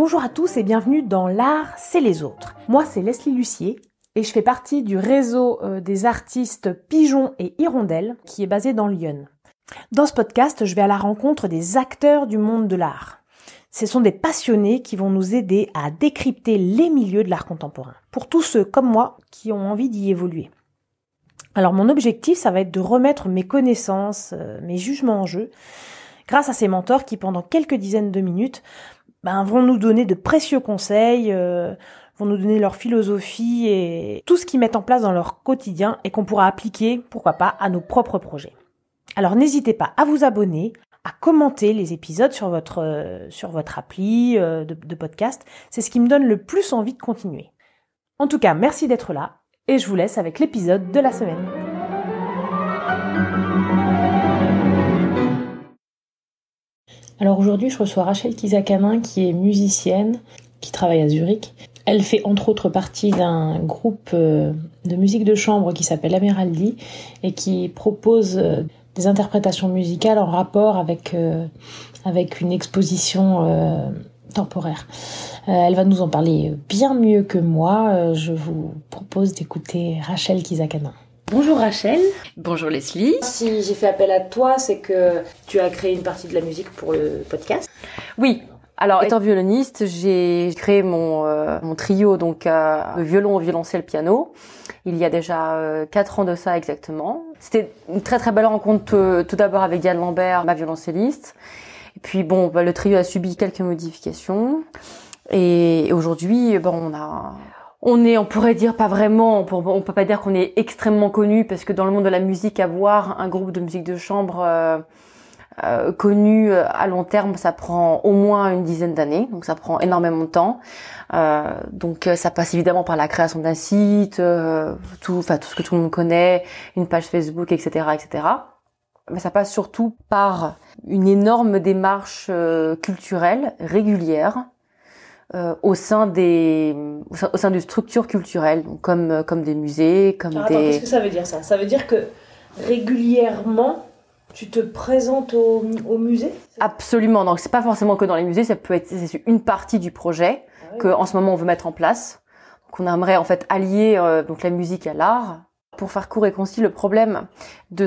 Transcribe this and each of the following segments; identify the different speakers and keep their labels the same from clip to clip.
Speaker 1: Bonjour à tous et bienvenue dans l'art, c'est les autres. Moi c'est Leslie Lucier et je fais partie du réseau des artistes Pigeons et Hirondelles qui est basé dans Lyon. Dans ce podcast, je vais à la rencontre des acteurs du monde de l'art. Ce sont des passionnés qui vont nous aider à décrypter les milieux de l'art contemporain. Pour tous ceux comme moi qui ont envie d'y évoluer. Alors mon objectif, ça va être de remettre mes connaissances, mes jugements en jeu, grâce à ces mentors qui pendant quelques dizaines de minutes vont nous donner de précieux conseils, vont nous donner leur philosophie et tout ce qu'ils mettent en place dans leur quotidien et qu'on pourra appliquer, pourquoi pas, à nos propres projets. Alors n'hésitez pas à vous abonner, à commenter les épisodes sur votre appli de podcast. C'est ce qui me donne le plus envie de continuer. En tout cas, merci d'être là et je vous laisse avec l'épisode de la semaine. Alors aujourd'hui, je reçois Rachel Kizakanin qui est musicienne, qui travaille à Zurich. Elle fait entre autres partie d'un groupe de musique de chambre qui s'appelle Ameraldi et qui propose des interprétations musicales en rapport avec une exposition temporaire. Elle va nous en parler bien mieux que moi. Je vous propose d'écouter Rachel Kizakanin. Bonjour Rachel.
Speaker 2: Bonjour Leslie.
Speaker 1: Si j'ai fait appel à toi, c'est que tu as créé une partie de la musique pour le podcast.
Speaker 2: Oui. Alors, étant violoniste, j'ai créé mon trio, donc le violon, violoncelle, piano. Il y a déjà 4 ans de ça exactement. C'était une très très belle rencontre tout d'abord avec Diane Lambert, ma violoncelliste. Et puis le trio a subi quelques modifications. Et aujourd'hui, on pourrait dire pas vraiment, on peut pas dire qu'on est extrêmement connu parce que dans le monde de la musique, avoir un groupe de musique de chambre connu à long terme, ça prend au moins une dizaine d'années, donc ça prend énormément de temps. Donc ça passe évidemment par la création d'un site, tout ce que tout le monde connaît, une page Facebook, etc., etc. Mais ça passe surtout par une énorme démarche culturelle régulière. Au sein des structures culturelles, donc comme des musées,
Speaker 1: Qu'est-ce que ça veut dire ça ? Ça veut dire que régulièrement tu te présentes au musée ?
Speaker 2: Absolument. Donc c'est pas forcément que dans les musées, c'est une partie du projet que en ce moment on veut mettre en place. Donc on aimerait en fait allier donc la musique à l'art. Pour faire court et concis, le problème de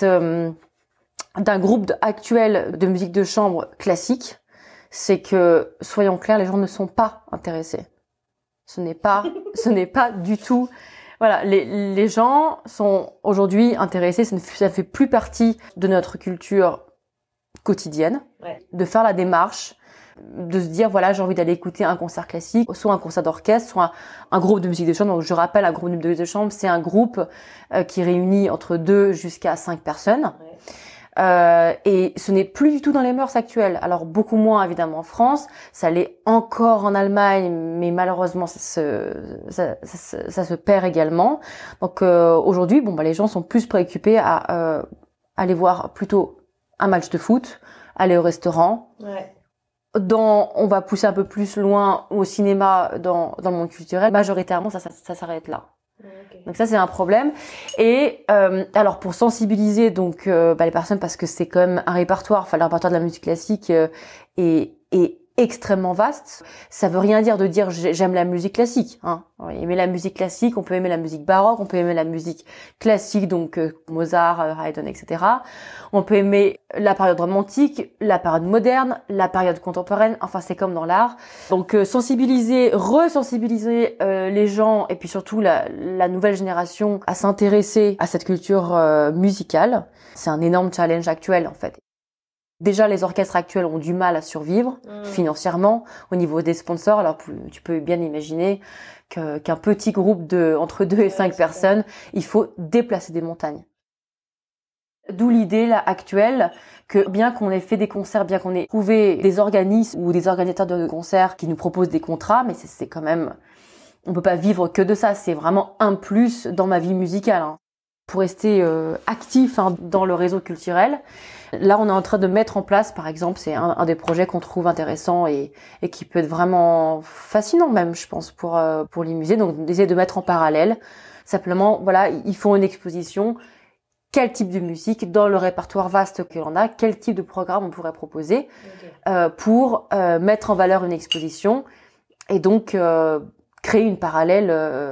Speaker 2: d'un groupe actuel de musique de chambre classique, c'est que, soyons clairs, les gens ne sont pas intéressés. Ce n'est pas du tout. Voilà, les gens sont aujourd'hui intéressés. Ça ne fait plus partie de notre culture quotidienne, de faire la démarche, de se dire voilà, j'ai envie d'aller écouter un concert classique, soit un concert d'orchestre, soit un groupe de musique de chambre. Donc je rappelle, un groupe de musique de chambre, c'est un groupe qui réunit entre 2 jusqu'à 5 personnes. Et ce n'est plus du tout dans les mœurs actuelles. Alors beaucoup moins évidemment en France, ça l'est encore en Allemagne, mais malheureusement ça se perd également. Donc aujourd'hui, les gens sont plus préoccupés à aller voir plutôt un match de foot, aller au restaurant. On va pousser un peu plus loin au cinéma dans le monde culturel. Majoritairement, ça s'arrête là. Donc ça c'est un problème. Et alors pour sensibiliser donc les personnes, parce que c'est quand même un répertoire, le répertoire de la musique classique est extrêmement vaste. Ça veut rien dire de dire j'aime la musique classique, hein. Aimer la musique classique, on peut aimer la musique baroque, on peut aimer la musique classique, donc Mozart, Haydn, etc. On peut aimer la période romantique, la période moderne, la période contemporaine. Enfin, c'est comme dans l'art. Donc resensibiliser les gens et puis surtout la nouvelle génération à s'intéresser à cette culture musicale. C'est un énorme challenge actuel en fait. Déjà, les orchestres actuels ont du mal à survivre financièrement au niveau des sponsors. Alors, tu peux bien imaginer qu'un petit groupe entre 2 et 5 personnes, il faut déplacer des montagnes. D'où l'idée là actuelle que bien qu'on ait fait des concerts, bien qu'on ait trouvé des organismes ou des organisateurs de concerts qui nous proposent des contrats, mais c'est quand même, on peut pas vivre que de ça. C'est vraiment un plus dans ma vie musicale, hein. Pour rester actif dans le réseau culturel. Là, on est en train de mettre en place, par exemple, c'est un des projets qu'on trouve intéressant et qui peut être vraiment fascinant même, je pense, pour les musées. Donc, d'essayer de mettre en parallèle. Simplement, ils font une exposition. Quel type de musique dans le répertoire vaste que l'on a, quel type de programme on pourrait proposer. pour mettre en valeur une exposition et donc créer une parallèle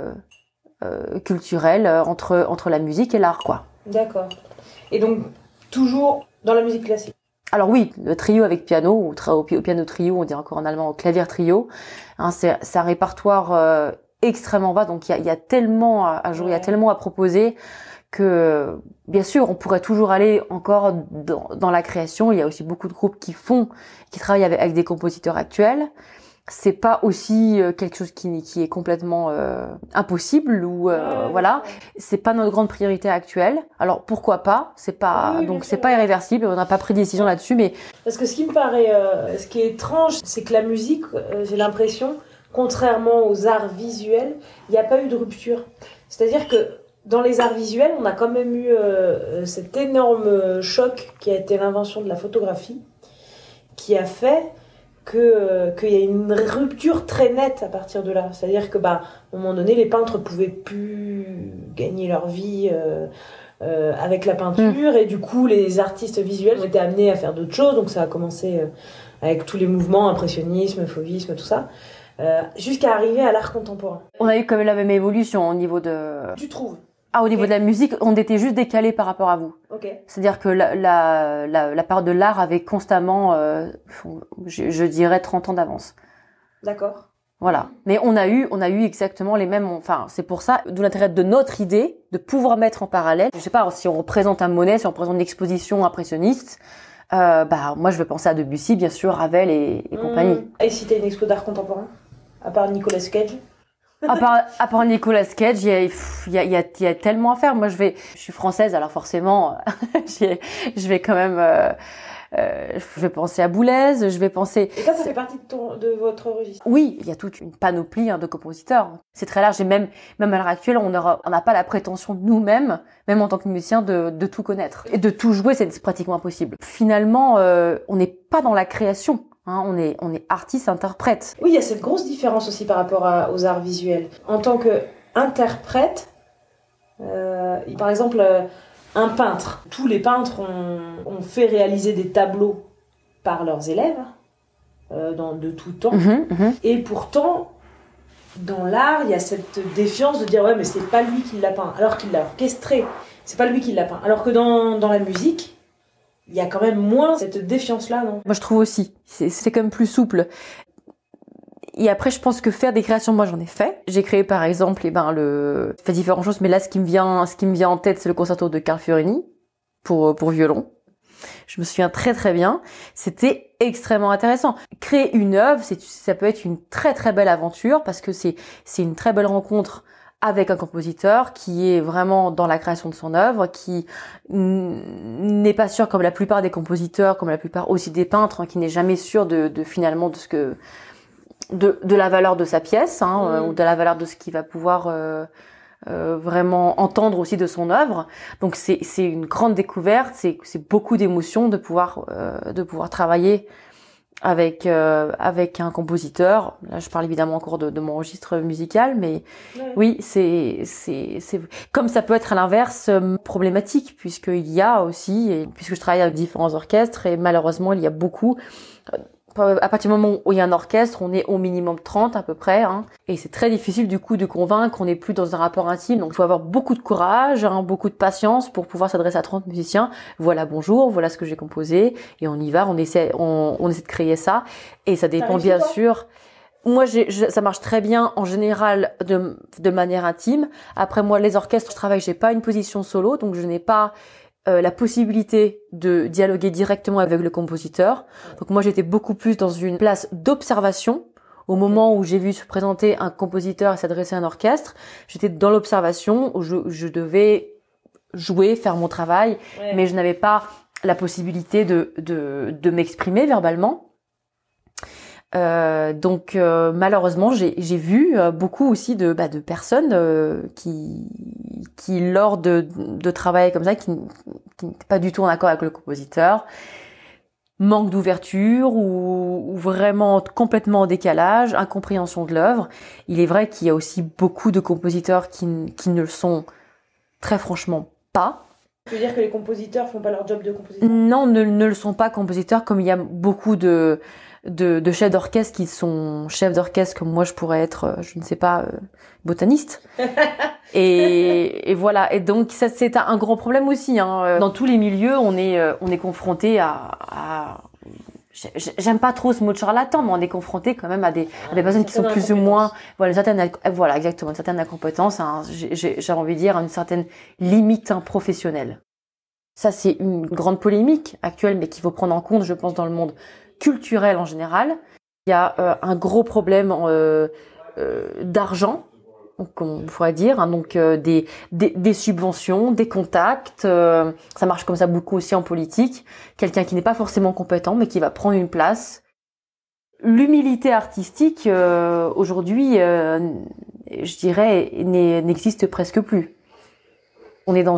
Speaker 2: culturelle entre la musique et l'art, quoi.
Speaker 1: D'accord. Et donc, toujours dans la musique classique?
Speaker 2: Alors oui, le trio avec piano, ou au piano trio, on dit encore en allemand au clavier trio, hein, c'est un répertoire extrêmement vaste, donc il y a tellement à jouer, il y a tellement à proposer que, bien sûr, on pourrait toujours aller encore dans la création. Il y a aussi beaucoup de groupes qui travaillent avec des compositeurs actuels. C'est pas aussi quelque chose qui est complètement impossible ou voilà, c'est pas notre grande priorité actuelle. Alors pourquoi pas, c'est pas c'est pas irréversible, on n'a pas pris de décision là-dessus, mais
Speaker 1: parce que ce qui me paraît ce qui est étrange, c'est que la musique, j'ai l'impression, contrairement aux arts visuels, il n'y a pas eu de rupture. C'est-à-dire que dans les arts visuels, on a quand même eu cet énorme choc qui a été l'invention de la photographie, qui a fait qu'il y a une rupture très nette à partir de là. C'est-à-dire que, à un moment donné, les peintres pouvaient plus gagner leur vie avec la peinture, et du coup, les artistes visuels ont été amenés à faire d'autres choses. Donc, ça a commencé avec tous les mouvements, impressionnisme, fauvisme, tout ça, jusqu'à arriver à l'art contemporain.
Speaker 2: On a eu quand même la même évolution au niveau de...
Speaker 1: Tu trouves?
Speaker 2: Au niveau de la musique, on était juste décalés par rapport à vous. C'est-à-dire que la part de l'art avait constamment, je dirais, 30 ans d'avance.
Speaker 1: D'accord.
Speaker 2: Voilà. Mais on a eu exactement les mêmes, enfin, c'est pour ça, d'où l'intérêt de notre idée, de pouvoir mettre en parallèle. Je sais pas, si on représente un Monet, si on représente une exposition impressionniste, moi, je vais penser à Debussy, bien sûr, Ravel et compagnie.
Speaker 1: Et si t'as une expo d'art contemporain? À part Nicolas Cage?
Speaker 2: À part Nicolas Cage, il y a tellement à faire. Moi, je suis française, alors forcément, je vais quand même, je vais penser à Boulez, je vais penser...
Speaker 1: Et ça fait partie de votre registre?
Speaker 2: Oui, il y a toute une panoplie de compositeurs. C'est très large et même à l'heure actuelle, on n'a pas la prétention nous-mêmes, même en tant que musicien, de tout connaître. Et de tout jouer, c'est pratiquement impossible. Finalement, on n'est pas dans la création. On est artiste, interprète.
Speaker 1: Oui, il y a cette grosse différence aussi par rapport aux arts visuels. En tant qu'interprète, par exemple, un peintre. Tous les peintres ont fait réaliser des tableaux par leurs élèves, de tout temps. Et pourtant, dans l'art, il y a cette défiance de dire « ouais, mais c'est pas lui qui l'a peint », alors qu'il l'a orchestré. C'est pas lui qui l'a peint. Alors que dans la musique, il y a quand même moins cette défiance-là, non?
Speaker 2: Moi, je trouve aussi. C'est quand même plus souple. Et après, je pense que faire des créations, moi, j'en ai fait. J'ai créé, par exemple, fait différentes choses, mais là, ce qui me vient en tête, c'est le concerto de Carl Fiorini pour violon. Je me souviens très très bien. C'était extrêmement intéressant. Créer une œuvre, ça peut être une très très belle aventure parce que c'est une très belle rencontre avec un compositeur qui est vraiment dans la création de son œuvre, qui n'est pas sûr, comme la plupart des compositeurs, comme la plupart aussi des peintres, qui n'est jamais sûr de finalement de la valeur de sa pièce, ou de la valeur de ce qu'il va pouvoir vraiment entendre aussi de son œuvre. Donc c'est une grande découverte, c'est beaucoup d'émotions de pouvoir travailler avec un compositeur. Là, je parle évidemment encore de mon registre musical, mais oui, c'est comme ça peut être à l'inverse problématique, puisqu'il y a aussi, puisque je travaille avec différents orchestres, et malheureusement, il y a beaucoup... À partir du moment où il y a un orchestre, on est au minimum 30 à peu près, et c'est très difficile du coup de convaincre qu'on n'est plus dans un rapport intime. Donc il faut avoir beaucoup de courage, beaucoup de patience pour pouvoir s'adresser à 30 musiciens. Voilà, bonjour, voilà ce que j'ai composé, et on y va, on essaie de créer ça, et ça dépend bien sûr. Moi, ça marche très bien en général de manière intime. Après moi, les orchestres, je travaille, j'ai pas une position solo, donc je n'ai pas la possibilité de dialoguer directement avec le compositeur. Donc moi, j'étais beaucoup plus dans une place d'observation. Au moment où j'ai vu se présenter un compositeur et s'adresser à un orchestre, j'étais dans l'observation où je devais jouer, faire mon travail, mais je n'avais pas la possibilité de m'exprimer verbalement. Donc malheureusement, j'ai vu beaucoup aussi de personnes qui lors de travail comme ça, qui n'étaient pas du tout en accord avec le compositeur, manque d'ouverture ou vraiment complètement en décalage, incompréhension de l'œuvre. Il est vrai qu'il y a aussi beaucoup de compositeurs qui ne le sont très franchement pas.
Speaker 1: Tu veux dire que les compositeurs font pas leur job de compositeur?
Speaker 2: Non, ne le sont pas compositeurs, comme il y a beaucoup de chefs d'orchestre qui sont chefs d'orchestre comme moi je pourrais être, je ne sais pas, botaniste. et voilà. Et donc ça c'est un gros problème aussi. Hein. Dans tous les milieux, on est confronté à j'aime pas trop ce mot de charlatan, mais on est confronté quand même à des personnes qui sont plus ou moins, voilà exactement, une certaine incompétence, hein, j'ai envie de dire une certaine limite professionnelle. Ça c'est une grande polémique actuelle, mais qu'il faut prendre en compte, je pense, dans le monde culturel en général. Il y a un gros problème d'argent, on pourrait dire, hein, donc des subventions, des contacts. Ça marche comme ça beaucoup aussi en politique. Quelqu'un qui n'est pas forcément compétent, mais qui va prendre une place. L'humilité artistique aujourd'hui, je dirais, n'existe presque plus. On est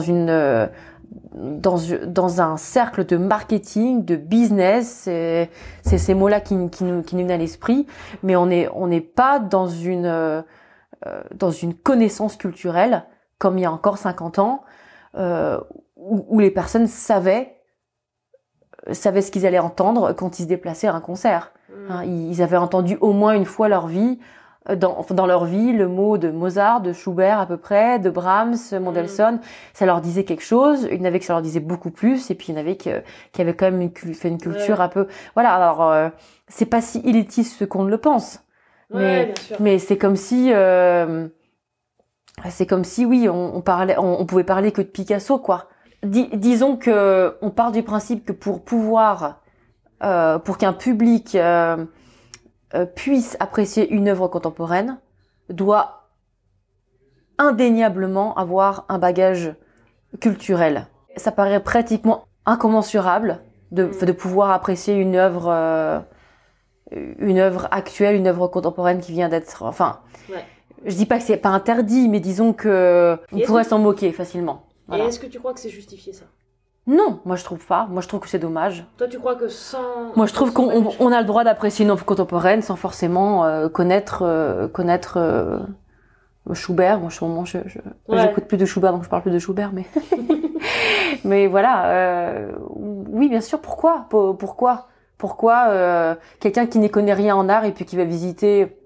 Speaker 2: dans un cercle de marketing, de business, c'est ces mots-là qui nous viennent à l'esprit, mais on n'est pas dans une connaissance culturelle comme il y a encore 50 ans, où les personnes savaient ce qu'ils allaient entendre quand ils se déplaçaient à un concert. Hein, ils avaient entendu au moins une fois dans leur vie le mot de Mozart, de Schubert à peu près, de Brahms, Mendelssohn. Ça leur disait quelque chose. Il y en avait que ça leur disait beaucoup plus, et puis il y en avait qui avaient quand même fait une culture un peu. Voilà. Alors c'est pas si élitiste qu'on ne le pense, mais c'est comme si oui, on pouvait parler que de Picasso, quoi. Disons que on part du principe que pour qu'un public puisse apprécier une œuvre contemporaine, doit indéniablement avoir un bagage culturel. Ça paraît pratiquement incommensurable de pouvoir apprécier une œuvre actuelle, une œuvre contemporaine qui vient d'être, enfin, je dis pas que c'est pas interdit, mais disons que on pourrait s'en moquer facilement. Voilà.
Speaker 1: Et est-ce que tu crois que c'est justifié, ça?
Speaker 2: Non, moi je trouve pas. Moi je trouve que c'est dommage.
Speaker 1: Toi tu crois que sans...
Speaker 2: Moi je trouve qu'on a le droit d'apprécier une œuvre contemporaine sans forcément connaître Schubert. Moi j'écoute plus de Schubert, donc je parle plus de Schubert, mais mais voilà. Oui, bien sûr. Pourquoi quelqu'un qui n'y connaît rien en art et puis qui va visiter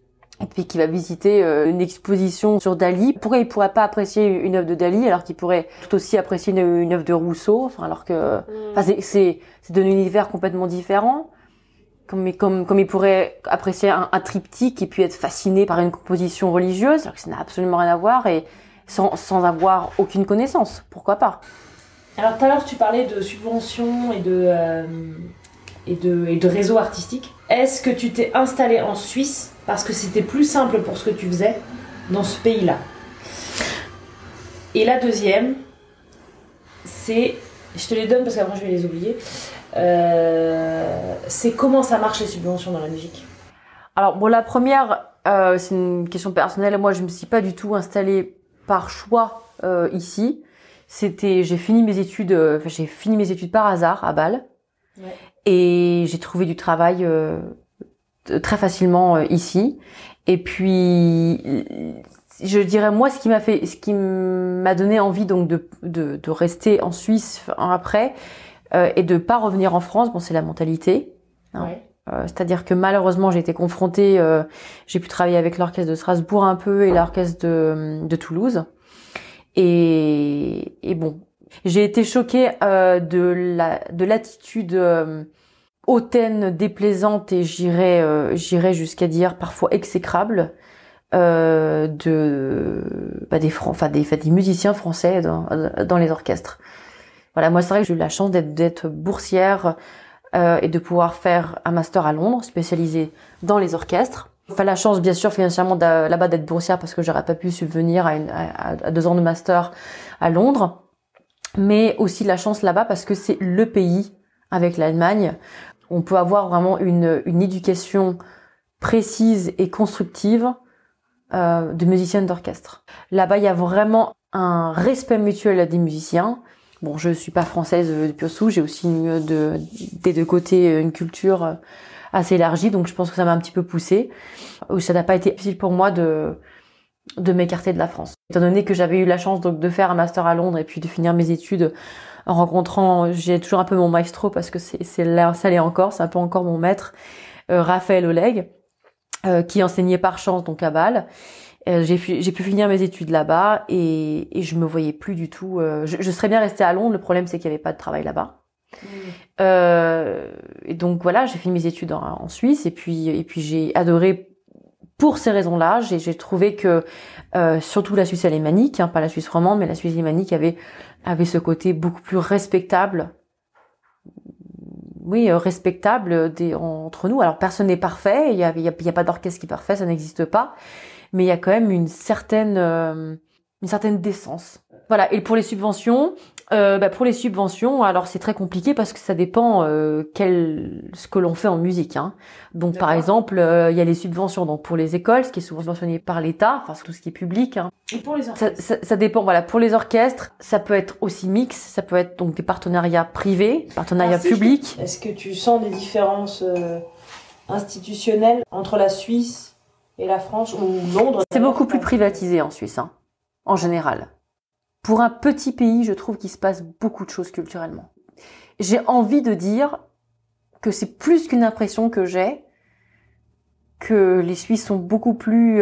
Speaker 2: une exposition sur Dali, pourquoi il pourrait pas apprécier une œuvre de Dali alors qu'il pourrait tout aussi apprécier une œuvre de Rousseau, enfin alors que c'est deux univers complètement différents, comme il pourrait apprécier un triptyque et puis être fasciné par une composition religieuse alors que ça n'a absolument rien à voir et sans avoir aucune connaissance, pourquoi pas.
Speaker 1: Alors tout à l'heure tu parlais de subventions et de réseaux artistiques. Est-ce que tu t'es installé en Suisse parce que c'était plus simple pour ce que tu faisais dans ce pays-là? Et la deuxième, c'est, je te les donne parce qu'après je vais les oublier, c'est comment ça marche les subventions dans la musique?
Speaker 2: Alors bon, la première, c'est une question personnelle. Moi, je me suis pas du tout installée par choix ici. J'ai fini mes études par hasard à Bâle. Ouais. Et j'ai trouvé du travail très facilement ici. Et puis, je dirais moi, ce qui m'a donné envie donc de rester en Suisse après et de pas revenir en France. Bon, c'est la mentalité. Hein. Ouais. C'est-à-dire que malheureusement, j'ai été confrontée. J'ai pu travailler avec l'orchestre de Strasbourg un peu et l'orchestre de Toulouse. Et bon. J'ai été choquée de l'attitude hautaine, déplaisante et j'irais jusqu'à dire parfois exécrable des musiciens français dans les orchestres. Voilà, moi c'est vrai que j'ai eu la chance d'être boursière et de pouvoir faire un master à Londres spécialisé dans les orchestres. Enfin, la chance, bien sûr, financièrement là-bas d'être boursière parce que j'aurais pas pu subvenir à 2 ans de master à Londres. Mais aussi la chance là-bas parce que c'est le pays avec l'Allemagne. On peut avoir vraiment une éducation précise et constructive de musiciens d'orchestre. Là-bas, il y a vraiment un respect mutuel des musiciens. Bon, je suis pas française de pur souche, j'ai aussi des deux côtés une culture assez élargie, donc je pense que ça m'a un petit peu poussée. Ça n'a pas été difficile pour moi de de m'écarter de la France. Étant donné que j'avais eu la chance donc de faire un master à Londres et puis de finir mes études en rencontrant, j'ai toujours un peu mon maestro parce que c'est là, ça l'est encore, c'est un peu encore mon maître, Raphaël Oleg, qui enseignait par chance donc à Bâle. J'ai pu finir mes études là-bas et je me voyais plus du tout. Je serais bien restée à Londres. Le problème c'est qu'il y avait pas de travail là-bas. Et donc voilà, j'ai fini mes études en Suisse et puis j'ai adoré pour ces raisons-là. J'ai trouvé que surtout la Suisse alémanique, pas la Suisse romande, mais la Suisse alémanique avait ce côté beaucoup plus respectable. Oui, respectable entre nous. Alors personne n'est parfait. Il y a pas d'orchestre qui est parfait, ça n'existe pas. Mais il y a quand même une certaine décence. Voilà. Et pour les subventions, alors c'est très compliqué parce que ça dépend ce que l'on fait en musique. Donc
Speaker 1: D'accord.
Speaker 2: Par exemple, il y a les subventions donc pour les écoles, ce qui est subventionné par l'État, enfin tout ce qui est public.
Speaker 1: Et pour les orchestres.
Speaker 2: Ça dépend. Voilà, pour les orchestres, ça peut être aussi mix, ça peut être donc des partenariats privés, partenariats publics.
Speaker 1: Est-ce que tu sens des différences institutionnelles entre la Suisse et la France ou Londres?
Speaker 2: C'est beaucoup plus privatisé en Suisse, en général. Pour un petit pays, je trouve qu'il se passe beaucoup de choses culturellement. J'ai envie de dire que c'est plus qu'une impression que j'ai, que les Suisses sont beaucoup plus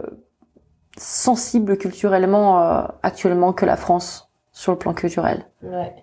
Speaker 2: sensibles culturellement actuellement que la France sur le plan culturel.
Speaker 1: Ouais.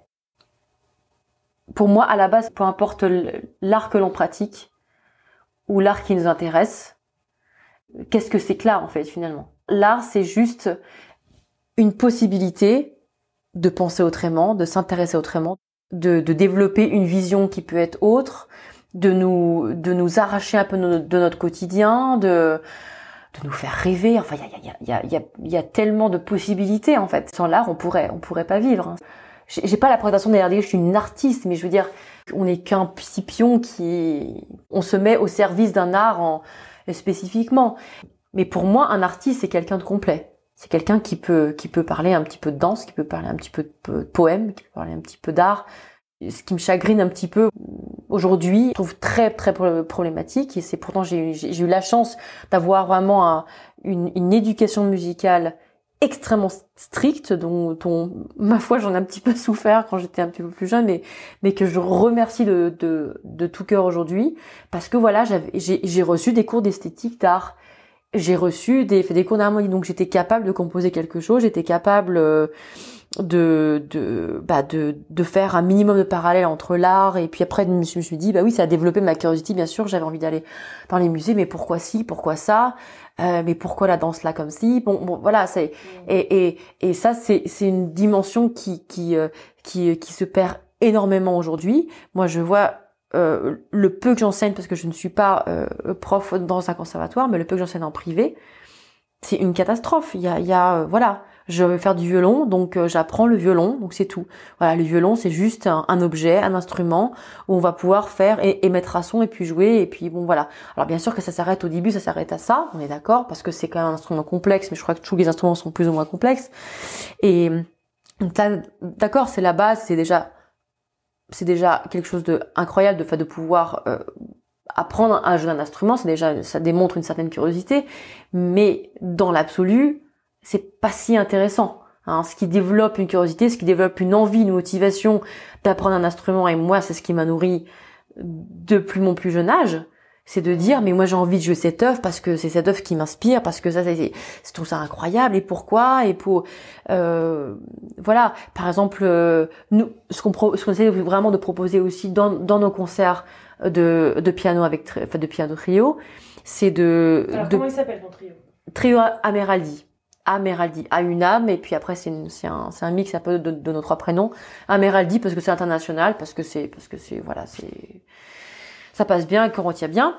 Speaker 2: Pour moi, à la base, peu importe l'art que l'on pratique ou l'art qui nous intéresse, qu'est-ce que c'est que l'art en fait finalement? L'art, c'est juste une possibilité de penser autrement, de s'intéresser autrement, de développer une vision qui peut être autre, de nous arracher un peu de notre quotidien, de nous faire rêver. Enfin, il y a tellement de possibilités en fait. Sans l'art, on pourrait pas vivre. J'ai pas la prétention d'aller dire que je suis une artiste, mais je veux dire, on n'est qu'un petit pion on se met au service d'un art spécifiquement. Mais pour moi, un artiste, c'est quelqu'un de complet. C'est quelqu'un qui peut parler un petit peu de danse, qui peut parler un petit peu de poème, qui peut parler un petit peu d'art. Ce qui me chagrine un petit peu aujourd'hui, je trouve très très problématique. Et c'est pourtant j'ai eu la chance d'avoir vraiment une éducation musicale extrêmement stricte, dont ma foi j'en ai un petit peu souffert quand j'étais un petit peu plus jeune, mais que je remercie de tout cœur aujourd'hui, parce que voilà, j'ai reçu des cours d'esthétique, d'art, j'ai reçu des cours d'harmonie, donc j'étais capable de composer quelque chose, j'étais capable de faire un minimum de parallèle entre l'art, et puis après je me suis dit bah oui, ça a développé ma curiosité, bien sûr, j'avais envie d'aller dans les musées, mais pourquoi ci, pourquoi ça, mais pourquoi la danse là comme ci, bon voilà, c'est et ça c'est une dimension qui se perd énormément aujourd'hui. Moi je vois le peu que j'enseigne, parce que je ne suis pas prof dans un conservatoire, mais le peu que j'enseigne en privé, c'est une catastrophe. Il y a voilà, je veux faire du violon, donc j'apprends le violon, donc c'est tout. Voilà, le violon c'est juste un objet, un instrument où on va pouvoir faire et mettre à son et puis jouer, et puis bon voilà. Alors bien sûr que ça s'arrête au début, ça s'arrête à ça, on est d'accord, parce que c'est quand même un instrument complexe, mais je crois que tous les instruments sont plus ou moins complexes. Et ça, d'accord, c'est la base, c'est déjà quelque chose de incroyable de pouvoir apprendre à jouer un instrument, ça démontre une certaine curiosité, mais dans l'absolu, c'est pas si intéressant. Ce qui développe une curiosité, ce qui développe une envie, une motivation d'apprendre un instrument, et moi c'est ce qui m'a nourri depuis mon plus jeune âge, c'est de dire mais moi j'ai envie de jouer cette œuvre parce que c'est cette œuvre qui m'inspire, parce que ça c'est tout ça incroyable, et pourquoi, et pour voilà, par exemple nous ce qu'on essaie vraiment de proposer aussi dans nos concerts de piano de piano trio, c'est
Speaker 1: comment il s'appelle ton trio?
Speaker 2: Trio Ameraldi, a une âme, et puis après c'est un mix un peu de nos trois prénoms. Ameraldi parce que c'est international, parce que c'est voilà, ça passe bien et qu'on retient bien.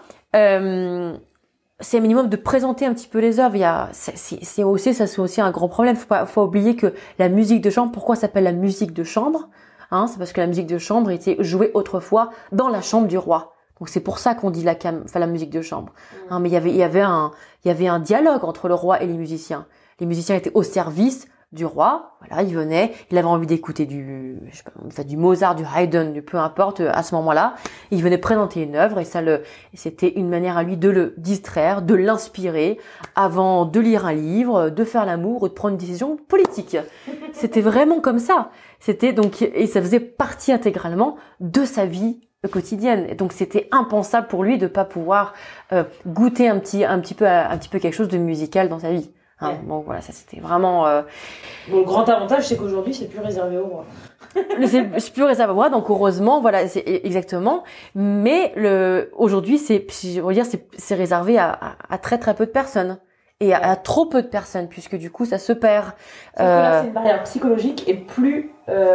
Speaker 2: C'est un minimum de présenter un petit peu les œuvres. C'est aussi un grand problème. Faut oublier que la musique de chambre, pourquoi ça s'appelle la musique de chambre? C'est parce que la musique de chambre était jouée autrefois dans la chambre du roi. Donc c'est pour ça qu'on dit la musique de chambre. Mais il y avait un dialogue entre le roi et les musiciens. Les musiciens étaient au service du roi. Voilà, il venait, il avait envie d'écouter du Mozart, du Haydn, peu importe, à ce moment-là. Il venait présenter une œuvre et c'était une manière à lui de le distraire, de l'inspirer avant de lire un livre, de faire l'amour ou de prendre une décision politique. C'était vraiment comme ça. Et ça faisait partie intégralement de sa vie quotidienne. Et donc c'était impensable pour lui de pas pouvoir goûter un petit peu quelque chose de musical dans sa vie. Hein, donc voilà, ça c'était vraiment.
Speaker 1: Bon, le grand avantage, c'est qu'aujourd'hui, c'est plus réservé aux rois.
Speaker 2: C'est plus réservé aux rois, donc heureusement, voilà, c'est exactement. Mais aujourd'hui, c'est réservé à très très peu de personnes et à trop peu de personnes, puisque du coup, ça se perd.
Speaker 1: Sauf que là, c'est une barrière psychologique et plus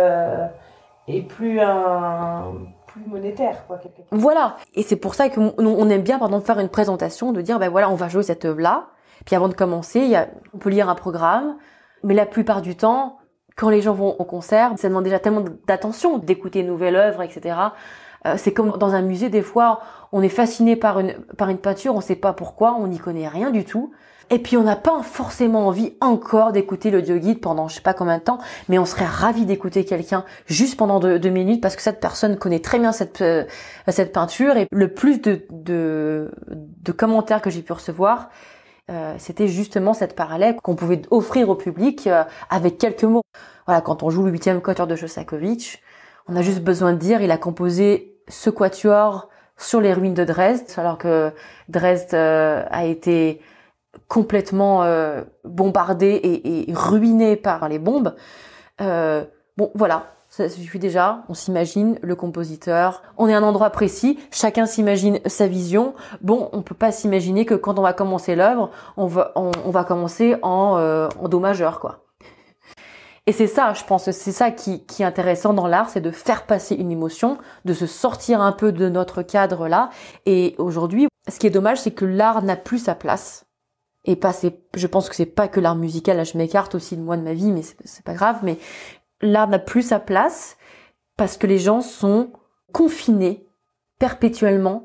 Speaker 1: monétaire, quoi, quelque part.
Speaker 2: Voilà. Et c'est pour ça que on aime bien, pardon, faire une présentation, de dire, ben voilà, on va jouer cette œuvre-là. Puis avant de commencer, on peut lire un programme, mais la plupart du temps, quand les gens vont au concert, ça demande déjà tellement d'attention d'écouter une nouvelle œuvre, etc. C'est comme dans un musée, des fois, on est fasciné par une peinture, on sait pas pourquoi, on n'y connaît rien du tout. Et puis on n'a pas forcément envie encore d'écouter l'audioguide pendant je sais pas combien de temps, mais on serait ravi d'écouter quelqu'un juste pendant 2 minutes parce que cette personne connaît très bien cette peinture. Et le plus de commentaires que j'ai pu recevoir, c'était justement cette parallèle qu'on pouvait offrir au public avec quelques mots. Voilà, quand on joue le 8e quatuor de Shostakovich, on a juste besoin de dire il a composé ce quatuor sur les ruines de Dresde, alors que Dresde a été complètement bombardé et ruiné par les bombes. Bon, voilà, ça suffit déjà. On s'imagine le compositeur. On est à un endroit précis. Chacun s'imagine sa vision. Bon, on peut pas s'imaginer que quand on va commencer l'œuvre, on va commencer en do majeur, quoi. Et c'est ça, je pense, c'est ça qui est intéressant dans l'art, c'est de faire passer une émotion, de se sortir un peu de notre cadre là. Et aujourd'hui, ce qui est dommage, c'est que l'art n'a plus sa place. Je pense que c'est pas que l'art musical, là je m'écarte aussi de moi de ma vie, mais c'est pas grave, mais l'art n'a plus sa place parce que les gens sont confinés perpétuellement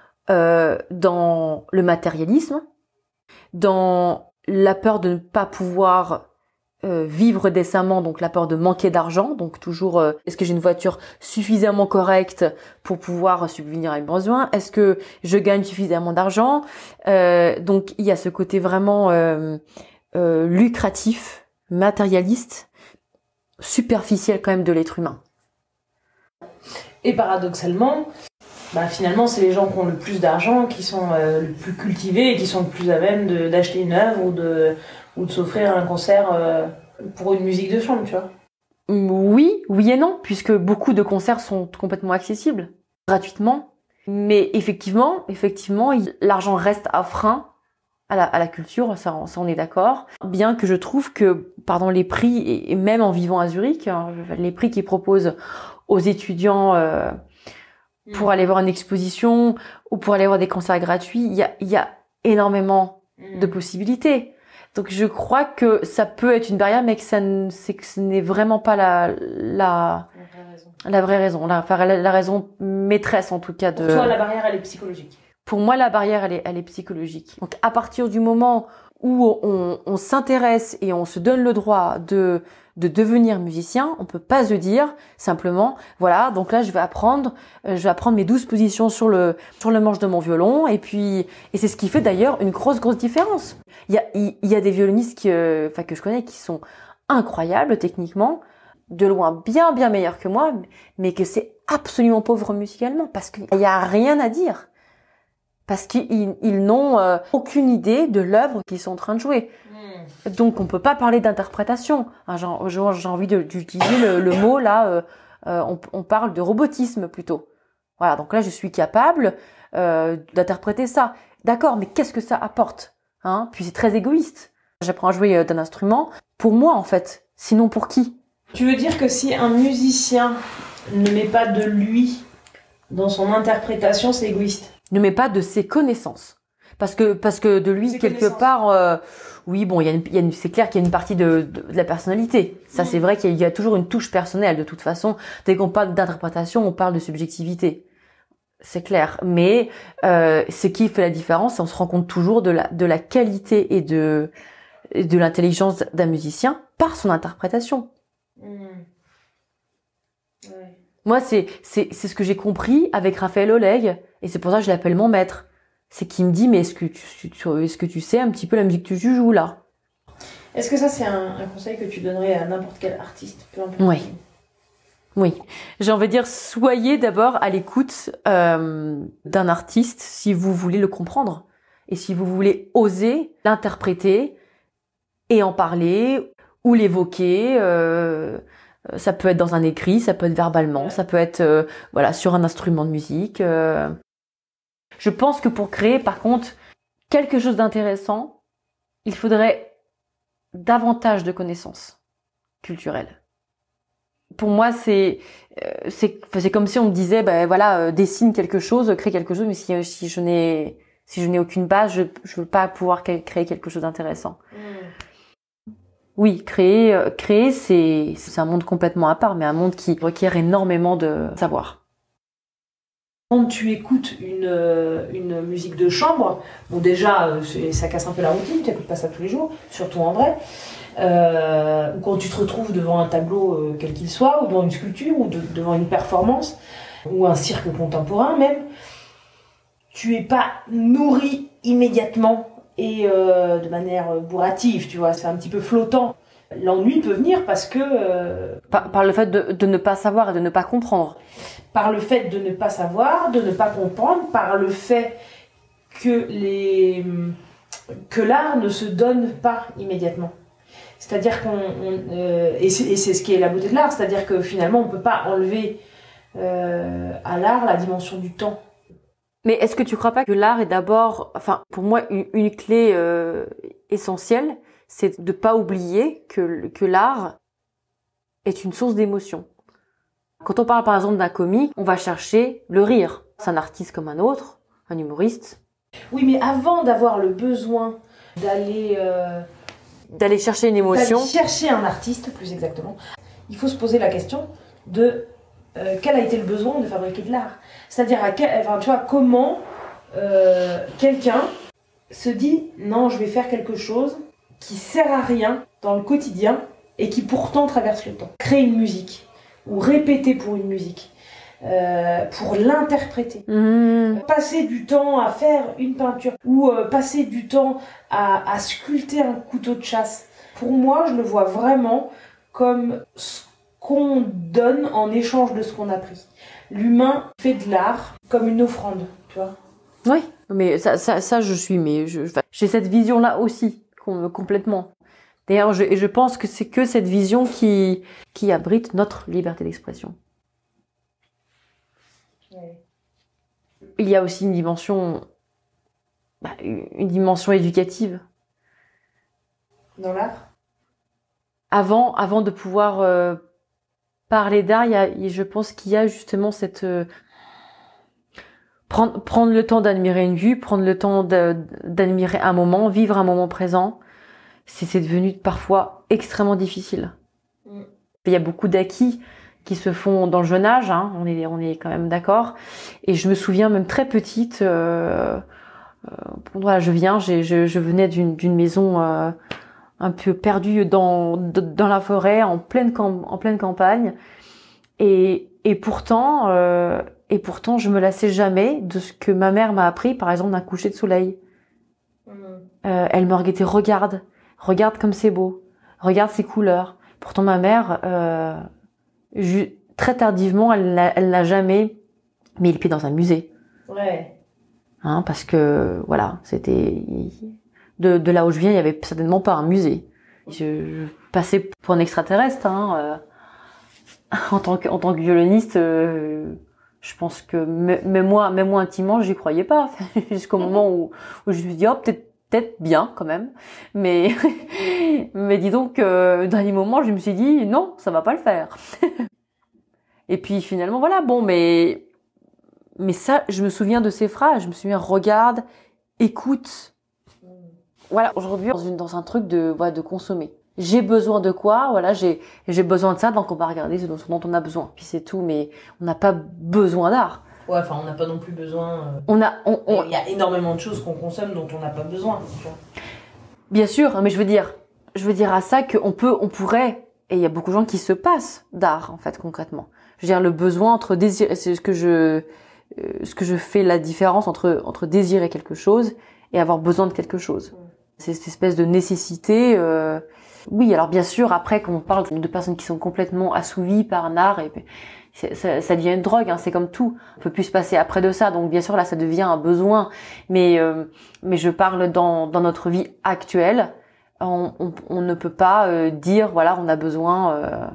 Speaker 2: dans le matérialisme, dans la peur de ne pas pouvoir vivre décemment, donc la peur de manquer d'argent, donc toujours est-ce que j'ai une voiture suffisamment correcte pour pouvoir subvenir à mes besoins, est-ce que je gagne suffisamment d'argent, donc il y a ce côté vraiment lucratif, matérialiste, superficiel quand même de l'être humain.
Speaker 1: Et paradoxalement, finalement c'est les gens qui ont le plus d'argent qui sont le plus cultivés et qui sont le plus à même d'acheter une œuvre ou de s'offrir un concert pour une musique de chambre, tu vois.
Speaker 2: Oui et non, puisque beaucoup de concerts sont complètement accessibles, gratuitement. Mais effectivement, l'argent reste un frein à la culture, ça on est d'accord. Bien que je trouve que, les prix, et même en vivant à Zurich, les prix qu'ils proposent aux étudiants pour aller voir une exposition ou pour aller voir des concerts gratuits, il y a énormément de possibilités. Donc je crois que ça peut être une barrière, mais que ce n'est vraiment pas la vraie raison. La raison maîtresse en tout cas de.
Speaker 1: Pour toi, la barrière elle est psychologique.
Speaker 2: Pour moi, la barrière elle est psychologique. Donc à partir du moment où on s'intéresse et on se donne le droit de devenir musicien, on peut pas se dire simplement voilà, donc là je vais apprendre mes 12 positions sur le manche de mon violon et c'est ce qui fait d'ailleurs une grosse différence. Il y a des violonistes que je connais qui sont incroyables techniquement, de loin bien meilleurs que moi, mais que c'est absolument pauvre musicalement parce qu'il y a rien à dire. Parce qu'ils n'ont aucune idée de l'œuvre qu'ils sont en train de jouer. Donc on peut pas parler d'interprétation. J'ai envie d'utiliser le mot là. On parle de robotisme plutôt. Voilà. Donc là je suis capable d'interpréter ça. D'accord, mais qu'est-ce que ça apporte, hein? Puis c'est très égoïste. J'apprends à jouer d'un instrument pour moi en fait. Sinon pour qui?
Speaker 1: Tu veux dire que si un musicien ne met pas de lui dans son interprétation, c'est égoïste?
Speaker 2: Ne met pas de ses connaissances. Parce que de lui, quelque part, oui, bon, c'est clair qu'il y a une partie de la personnalité. Ça, c'est vrai qu'il y a toujours une touche personnelle. De toute façon, dès qu'on parle d'interprétation, on parle de subjectivité. C'est clair. Mais, ce qui fait la différence, on se rend compte toujours de la qualité et de l'intelligence d'un musicien par son interprétation.
Speaker 1: Ouais.
Speaker 2: Moi, c'est ce que j'ai compris avec Raphaël Oleg, et c'est pour ça que je l'appelle mon maître. C'est qu'il me dit, mais est-ce que tu sais un petit peu la musique que tu joues là?
Speaker 1: Est-ce que ça, c'est un conseil que tu donnerais à n'importe quel artiste, peu importe?
Speaker 2: Oui. Oui. J'ai envie de dire, soyez d'abord à l'écoute d'un artiste si vous voulez le comprendre. Et si vous voulez oser l'interpréter et en parler ou l'évoquer, ça peut être dans un écrit, ça peut être verbalement, ça peut être sur un instrument de musique. Je pense que pour créer, par contre, quelque chose d'intéressant, il faudrait davantage de connaissances culturelles. Pour moi, c'est comme si on me disait, dessine quelque chose, crée quelque chose, mais si je n'ai aucune base, je veux pas pouvoir créer quelque chose d'intéressant. Oui, créer, c'est un monde complètement à part, mais un monde qui requiert énormément de savoir.
Speaker 1: Quand tu écoutes une musique de chambre, bon déjà, ça casse un peu la routine, tu n'écoutes pas ça tous les jours, surtout en vrai. Ou quand tu te retrouves devant un tableau quel qu'il soit, ou devant une sculpture, ou devant une performance, ou un cirque contemporain même, tu es pas nourri immédiatement et de manière bourrative, tu vois, c'est un petit peu flottant. L'ennui peut venir parce que...
Speaker 2: Par le fait de ne pas savoir et de ne pas comprendre.
Speaker 1: Par le fait de ne pas savoir, de ne pas comprendre, par le fait que l'art ne se donne pas immédiatement. C'est-à-dire et c'est ce qui est la beauté de l'art, c'est-à-dire que finalement on ne peut pas enlever à l'art la dimension du temps.
Speaker 2: Mais est-ce que tu crois pas que l'art est d'abord, pour moi une clé essentielle, c'est de pas oublier que l'art est une source d'émotion. Quand on parle par exemple d'un comique, on va chercher le rire. C'est un artiste comme un autre, un humoriste.
Speaker 1: Oui, mais avant d'avoir le besoin d'aller
Speaker 2: chercher une émotion,
Speaker 1: d'aller chercher un artiste, plus exactement, il faut se poser la question de quel a été le besoin de fabriquer de l'art. C'est-à-dire comment quelqu'un se dit non, je vais faire quelque chose qui sert à rien dans le quotidien et qui pourtant traverse le temps. Créer une musique ou répéter pour une musique, pour l'interpréter. Passer du temps à faire une peinture ou passer du temps à sculpter un couteau de chasse. Pour moi, je le vois vraiment comme ce qu'on donne en échange de ce qu'on a pris. L'humain fait de l'art comme une offrande, tu vois.
Speaker 2: Oui, mais ça je suis, j'ai cette vision-là aussi, complètement. D'ailleurs, je pense que c'est que cette vision qui abrite notre liberté d'expression.
Speaker 1: Ouais.
Speaker 2: Il y a aussi une dimension éducative.
Speaker 1: Dans l'art ?
Speaker 2: Avant de pouvoir parler d'art, je pense qu'il y a justement cette prendre le temps d'admirer une vue, prendre le temps d'admirer un moment, vivre un moment présent. C'est devenu parfois extrêmement difficile. Il y a beaucoup d'acquis qui se font dans le jeune âge, hein, on est quand même d'accord. Et je me souviens même très petite, je venais d'une maison un peu perdue dans la forêt, en pleine campagne, et pourtant je me lassais jamais de ce que ma mère m'a appris, par exemple d'un coucher de soleil. Elle me regardait, regarde comme c'est beau, regarde ces couleurs. Pourtant ma mère, très tardivement, elle n'a jamais mis le pied dans un musée.
Speaker 1: Ouais.
Speaker 2: Hein, parce que voilà, c'était de là où je viens, il y avait certainement pas un musée. Je passais pour un extraterrestre, hein, en tant que violoniste. Je pense que même moi intimement, j'y croyais pas jusqu'au moment où je me suis dit peut-être bien quand même, mais dis donc dans les moments je me suis dit non, ça va pas le faire. Et puis finalement voilà, bon, mais ça, je me souviens de ces phrases, je me souviens, regarde, écoute. Voilà, aujourd'hui dans un truc de consommer. J'ai besoin de quoi, voilà, j'ai besoin de ça, donc on va regarder ce dont on a besoin. Puis c'est tout, mais on n'a pas besoin d'art.
Speaker 1: Ouais, on n'a pas non plus besoin. Il y a énormément de choses qu'on consomme dont on n'a pas besoin. Tu vois.
Speaker 2: Bien sûr, mais je veux dire à ça qu'on pourrait, et il y a beaucoup de gens qui se passent d'art, en fait, concrètement. Je veux dire, le besoin entre désir, c'est ce que je fais la différence entre désirer quelque chose et avoir besoin de quelque chose. C'est cette espèce de nécessité, oui, alors bien sûr, après, quand on parle de personnes qui sont complètement assouvies par un art, et ça devient une drogue, hein, c'est comme tout. On peut plus se passer après de ça, donc bien sûr là, ça devient un besoin. Mais je parle dans notre vie actuelle, on ne peut pas dire voilà, on a besoin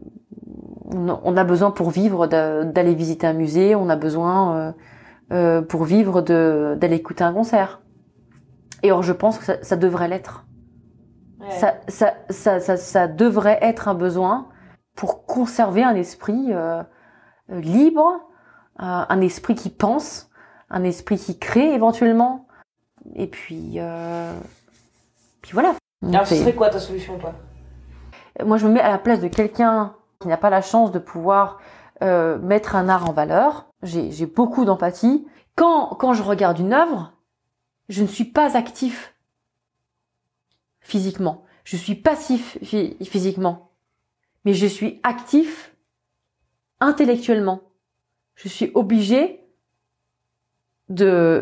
Speaker 2: pour vivre d'aller visiter un musée, on a besoin pour vivre d'aller écouter un concert. Et or, je pense que ça devrait l'être. Ouais. Ça devrait être un besoin pour conserver un esprit libre, un esprit qui pense, un esprit qui crée éventuellement. Et puis voilà.
Speaker 1: Alors, ce serait quoi ta solution, toi?
Speaker 2: Moi, je me mets à la place de quelqu'un qui n'a pas la chance de pouvoir mettre un art en valeur. J'ai beaucoup d'empathie. Quand je regarde une œuvre, je ne suis pas actif physiquement. Je suis passif physiquement. Mais je suis actif intellectuellement. Je suis obligée de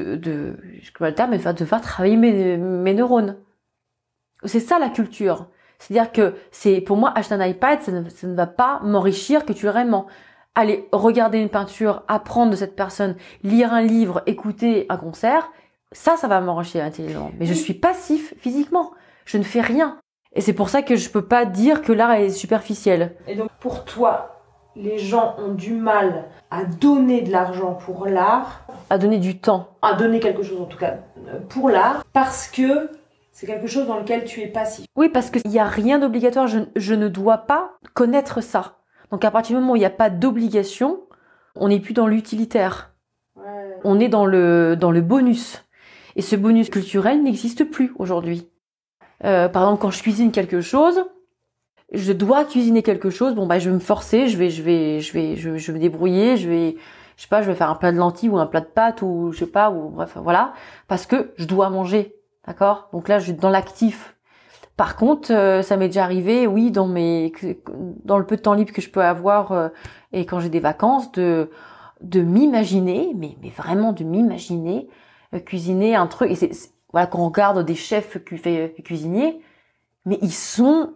Speaker 2: faire travailler mes neurones. C'est ça la culture. C'est-à-dire que pour moi, acheter un iPad, ça ne va pas m'enrichir culturellement. Aller regarder une peinture, apprendre de cette personne, lire un livre, écouter un concert, ça va m'enrichir intellectuellement. Mais je suis passif physiquement. Je ne fais rien. Et c'est pour ça que je peux pas dire que l'art est superficiel.
Speaker 1: Et donc, pour toi, les gens ont du mal à donner de l'argent pour l'art.
Speaker 2: À donner du temps.
Speaker 1: À donner quelque chose, en tout cas, pour l'art, parce que c'est quelque chose dans lequel tu es passif.
Speaker 2: Oui, parce qu'il n'y a rien d'obligatoire. Je ne dois pas connaître ça. Donc, à partir du moment où il n'y a pas d'obligation, on n'est plus dans l'utilitaire. Ouais. On est dans le bonus. Et ce bonus culturel n'existe plus aujourd'hui. Par exemple, quand je cuisine quelque chose, je dois cuisiner quelque chose. Bon, je vais me forcer, je vais me débrouiller, je vais faire un plat de lentilles ou un plat de pâtes ou je sais pas, ou bref, voilà, parce que je dois manger, d'accord? Donc là, je suis dans l'actif. Par contre, ça m'est déjà arrivé, oui, dans le peu de temps libre que je peux avoir et quand j'ai des vacances, de m'imaginer, mais vraiment de m'imaginer cuisiner un truc. Et voilà, quand on regarde des chefs cuisiniers, mais ils sont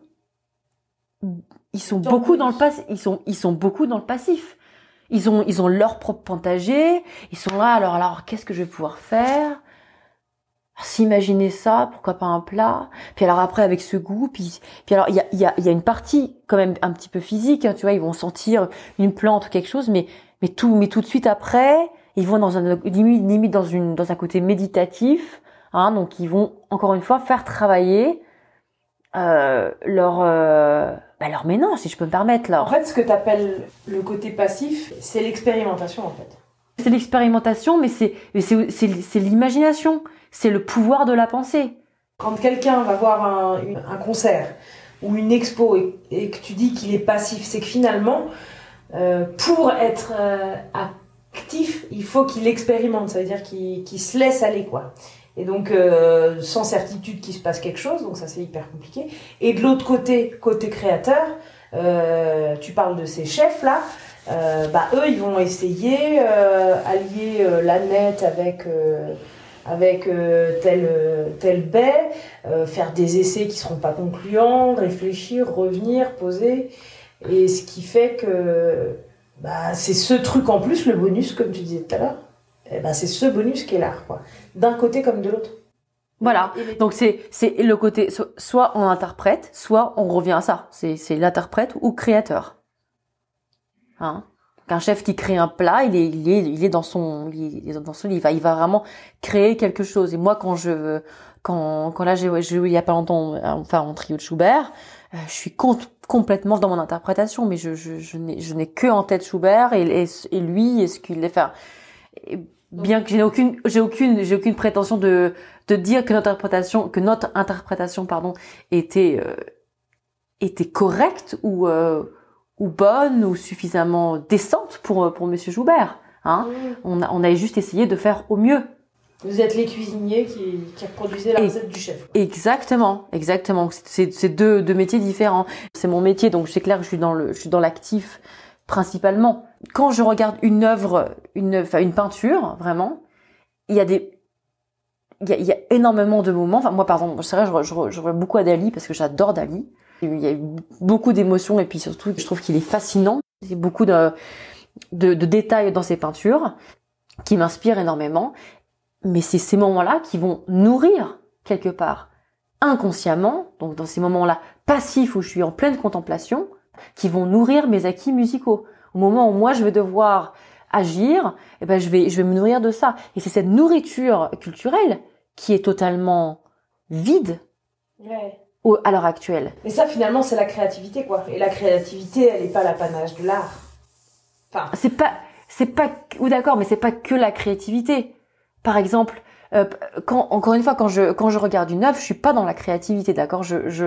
Speaker 2: beaucoup dans le passif. Ils sont beaucoup dans le passif. Ils ont leur propre potager. Ils sont là. Alors, qu'est-ce que je vais pouvoir faire? S'imaginer ça, pourquoi pas un plat? Puis alors après avec ce goût, puis alors il y a une partie quand même un petit peu physique. Hein, tu vois, ils vont sentir une plante ou quelque chose, mais tout de suite après, ils vont limite dans un côté méditatif. Hein, donc ils vont encore une fois faire travailler leur méninge, si je peux me permettre là.
Speaker 1: En fait, ce que tu appelles le côté passif, c'est l'expérimentation en fait.
Speaker 2: C'est l'expérimentation, mais c'est l'imagination, c'est le pouvoir de la pensée.
Speaker 1: Quand quelqu'un va voir un concert ou une expo et que tu dis qu'il est passif, c'est que finalement, pour être actif, il faut qu'il expérimente, ça veut dire qu'il se laisse aller, quoi. Et donc, sans certitude qu'il se passe quelque chose, donc ça c'est hyper compliqué. Et de l'autre côté créateur, tu parles de ces chefs-là, eux, ils vont essayer allier la nette avec telle baie, faire des essais qui seront pas concluants, réfléchir, revenir, poser. Et ce qui fait que c'est ce truc en plus, le bonus, comme tu disais tout à l'heure. C'est ce bonus qui est l'art, quoi. D'un côté comme de l'autre.
Speaker 2: Voilà. Donc c'est le côté, soit on interprète, soit on revient à ça. C'est l'interprète ou créateur. Hein? Un chef qui crée un plat, il est dans son lit, il va vraiment créer quelque chose. Et moi, quand là j'ai joué il y a pas longtemps, enfin en trio de Schubert, je suis complètement dans mon interprétation, mais je n'ai que en tête Schubert et lui et ce qu'il allait faire. Bien que j'ai aucune prétention de dire que notre interprétation était correcte ou bonne ou suffisamment décente pour monsieur Joubert, hein. On a juste essayé de faire au mieux.
Speaker 1: Vous êtes les cuisiniers qui reproduisez la recette du chef.
Speaker 2: Exactement. C'est deux métiers différents. C'est mon métier, donc c'est clair que je suis dans l'actif principalement. Quand je regarde une œuvre, une peinture, vraiment, il y a énormément de moments. Enfin, moi, par exemple, c'est vrai, je revois beaucoup à Dali parce que j'adore Dali. Il y a beaucoup d'émotions et puis surtout, je trouve qu'il est fascinant. Il y a beaucoup de détails dans ses peintures qui m'inspirent énormément. Mais c'est ces moments-là qui vont nourrir quelque part inconsciemment, donc dans ces moments-là passifs où je suis en pleine contemplation, qui vont nourrir mes acquis musicaux. Au moment où moi je vais devoir agir, eh ben je vais me nourrir de ça. Et c'est cette nourriture culturelle qui est totalement vide à l'heure actuelle.
Speaker 1: Et ça finalement c'est la créativité quoi. Et la créativité elle est pas l'apanage de l'art. Enfin.
Speaker 2: C'est pas ou d'accord, mais c'est pas que la créativité. Par exemple, encore une fois, quand je regarde une œuvre, je suis pas dans la créativité, d'accord.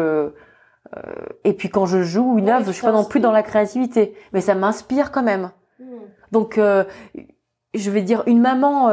Speaker 2: Et puis quand je joue une œuvre, je suis pas non plus dans la créativité, mais ça m'inspire quand même. Donc, je vais dire une maman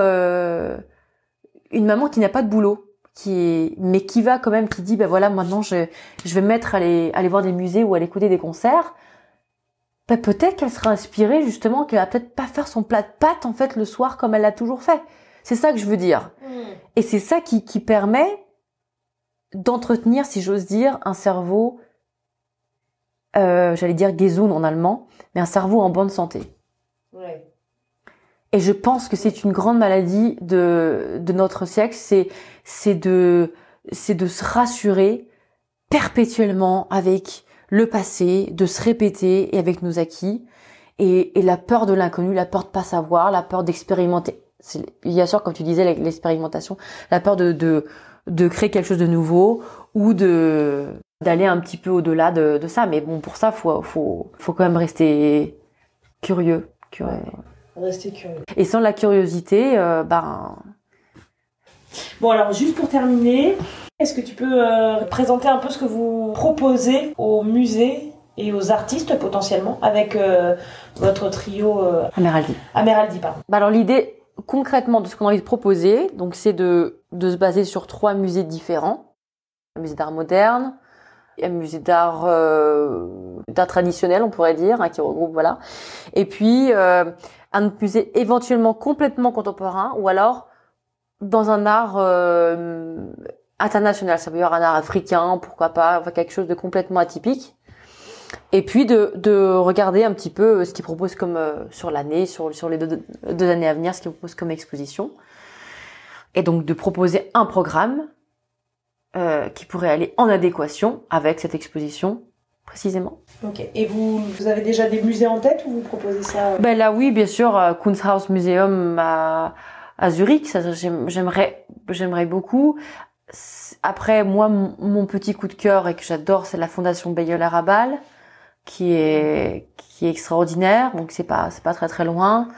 Speaker 2: qui n'a pas de boulot, mais qui va quand même, qui dit, ben voilà, maintenant je vais me mettre à aller voir des musées ou à aller écouter des concerts. Ben peut-être qu'elle sera inspirée justement, qu'elle va peut-être pas faire son plat de pâtes en fait le soir comme elle l'a toujours fait. C'est ça que je veux dire. Et c'est ça qui permet d'entretenir, si j'ose dire, un cerveau, j'allais dire Gesund en allemand, mais un cerveau en bonne santé.
Speaker 1: Ouais.
Speaker 2: Et je pense que c'est une grande maladie de notre siècle, c'est de se rassurer perpétuellement avec le passé, de se répéter et avec nos acquis, et la peur de l'inconnu, la peur de pas savoir, la peur d'expérimenter. Il y a sûr, comme tu disais, l'expérimentation, la peur de créer quelque chose de nouveau ou d'aller un petit peu au-delà de ça. Mais bon, pour ça, faut quand même rester curieux.
Speaker 1: Ouais, rester curieux.
Speaker 2: Et sans la curiosité,
Speaker 1: Bon, alors juste pour terminer, est-ce que tu peux présenter un peu ce que vous proposez aux musées et aux artistes potentiellement avec votre trio Ameraldi, pardon.
Speaker 2: Alors l'idée concrètement de ce qu'on a envie de proposer, donc c'est de se baser sur 3 musées différents. Un musée d'art moderne, un musée d'art traditionnel, on pourrait dire, qui regroupe voilà. Et puis un musée éventuellement complètement contemporain ou alors dans un art international, ça veut dire un art africain, pourquoi pas, enfin, quelque chose de complètement atypique. Et puis de regarder un petit peu ce qu'ils proposent comme sur l'année, sur les deux années à venir, ce qu'ils proposent comme exposition. Et donc de proposer un programme qui pourrait aller en adéquation avec cette exposition précisément.
Speaker 1: Ok. Et vous avez déjà des musées en tête ou vous proposez ça
Speaker 2: Ben là oui, bien sûr, Kunsthaus Museum à Zurich, ça j'aimerais beaucoup. Après moi mon petit coup de cœur et que j'adore, c'est la Fondation Beyeler-Abal qui est extraordinaire, donc c'est pas très très loin.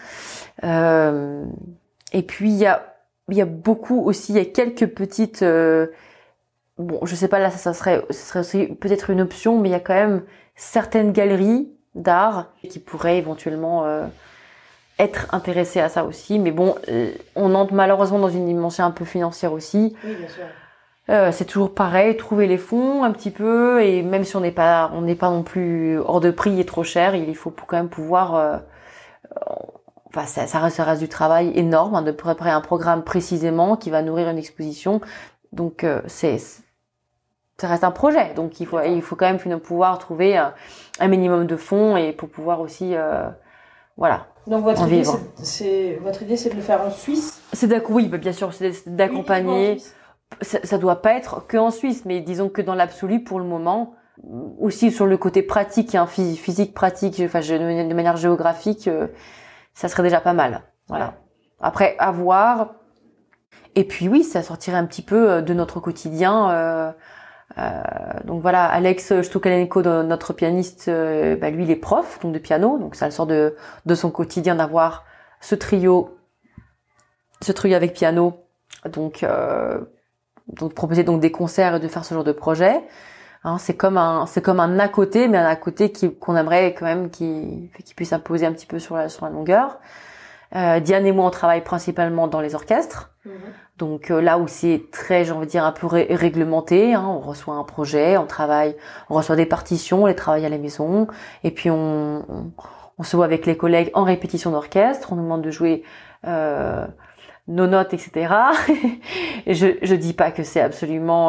Speaker 2: Et puis il y a beaucoup aussi, il y a quelques petites bon, je sais pas là ça serait aussi peut-être une option, mais il y a quand même certaines galeries d'art qui pourraient éventuellement être intéressées à ça aussi, mais bon, on entre malheureusement dans une dimension un peu financière aussi.
Speaker 1: Oui, bien sûr.
Speaker 2: C'est toujours pareil, trouver les fonds un petit peu, et même si on n'est pas non plus hors de prix et trop cher, il faut quand même pouvoir enfin ça reste du travail énorme hein, de préparer un programme précisément qui va nourrir une exposition. Donc ça reste un projet, donc il faut quand même pouvoir trouver un minimum de fonds et pour pouvoir aussi voilà.
Speaker 1: Donc votre idée c'est de le faire en Suisse.
Speaker 2: Oui, bien sûr, c'est d'accompagner. Ça doit pas être que en Suisse, mais disons que dans l'absolu pour le moment, aussi sur le côté pratique, hein, physique pratique, enfin de manière géographique, ça serait déjà pas mal. Voilà. Ouais. Après à voir. Et puis oui, ça sortirait un petit peu de notre quotidien. Donc voilà, Alex Stukalenko, notre pianiste, lui il est prof donc de piano, donc ça le sort de son quotidien d'avoir ce trio avec piano. Donc proposer donc des concerts et de faire ce genre de projet. Hein, c'est comme un à côté, mais un à côté qu'on aimerait quand même qui puisse imposer un petit peu sur la longueur. Diane et moi on travaille principalement dans les orchestres. Donc là où c'est très, j'ai envie de dire, un peu réglementé, hein, on reçoit un projet, on reçoit des partitions, on les travaille à la maison, et puis on se voit avec les collègues en répétition d'orchestre, on nous demande de jouer nos notes, etc. Et je dis pas que c'est absolument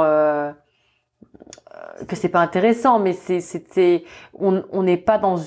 Speaker 2: que c'est pas intéressant, mais on n'est pas dans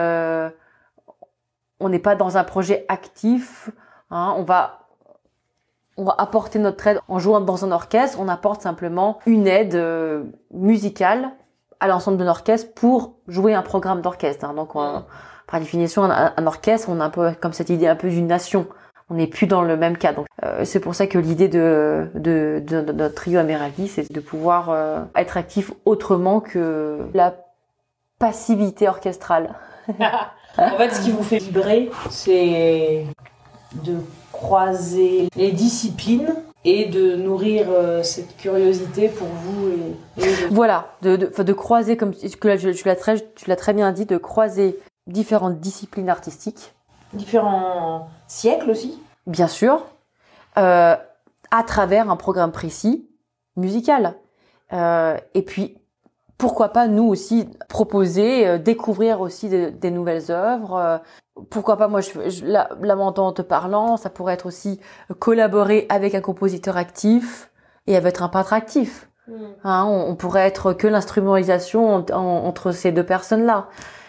Speaker 2: on n'est pas dans un projet actif, hein, on va apporter notre aide en jouant dans un orchestre. On apporte simplement une aide musicale à l'ensemble de l'orchestre pour jouer un programme d'orchestre. Hein. Donc, par définition, un orchestre, on a un peu comme cette idée un peu d'une nation. On n'est plus dans le même cas. Donc, c'est pour ça que l'idée de notre trio Ameraldi, c'est de pouvoir être actif autrement que la passivité orchestrale.
Speaker 1: En fait, ce qui vous fait vibrer, c'est de croiser les disciplines et de nourrir cette curiosité pour vous et les autres.
Speaker 2: Voilà, de croiser, comme tu l'as très bien dit, de croiser différentes disciplines artistiques.
Speaker 1: Différents siècles aussi.
Speaker 2: Bien sûr, à travers un programme précis, musical. Et puis, pourquoi pas nous aussi proposer, découvrir aussi des nouvelles œuvres. Pourquoi pas, moi, là en te parlant, ça pourrait être aussi collaborer avec un compositeur actif et avec un peintre actif. Hein, on pourrait être que l'instrumentalisation entre ces deux personnes-là.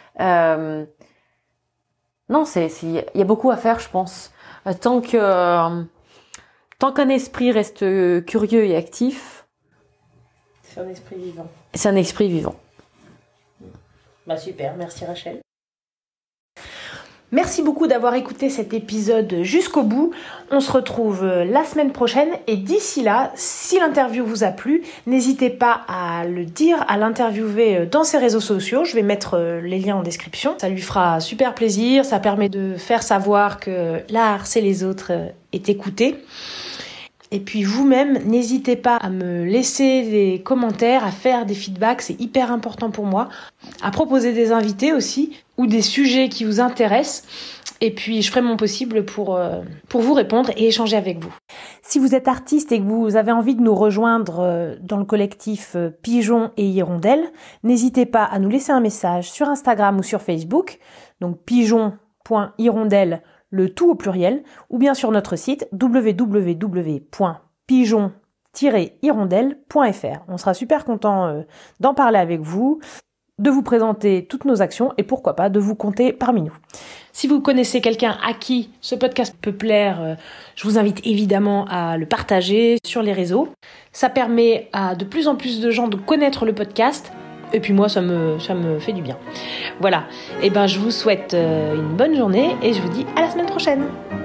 Speaker 2: Non, il y a beaucoup à faire, je pense. Tant qu'un esprit reste curieux et actif.
Speaker 1: C'est un esprit vivant.
Speaker 2: C'est un esprit vivant.
Speaker 1: Bah super, merci Rachel. Merci beaucoup d'avoir écouté cet épisode jusqu'au bout. On se retrouve la semaine prochaine et d'ici là, si l'interview vous a plu, n'hésitez pas à le dire, à l'interviewer dans ses réseaux sociaux. Je vais mettre les liens en description. Ça lui fera super plaisir, ça permet de faire savoir que l'art, c'est les autres, est écouté. Et puis vous-même, n'hésitez pas à me laisser des commentaires, à faire des feedbacks, c'est hyper important pour moi. À proposer des invités aussi, ou des sujets qui vous intéressent. Et puis je ferai mon possible pour vous répondre et échanger avec vous. Si vous êtes artiste et que vous avez envie de nous rejoindre dans le collectif Pigeon et Hirondelle, n'hésitez pas à nous laisser un message sur Instagram ou sur Facebook, donc pigeon.hirondelle, le tout au pluriel, ou bien sur notre site www.pigeon-hirondelle.fr. On sera super content d'en parler avec vous, de vous présenter toutes nos actions et pourquoi pas de vous compter parmi nous. Si vous connaissez quelqu'un à qui ce podcast peut plaire, je vous invite évidemment à le partager sur les réseaux. Ça permet à de plus en plus de gens de connaître le podcast. Et puis moi, ça me fait du bien. Voilà. Et je vous souhaite une bonne journée et je vous dis à la semaine prochaine.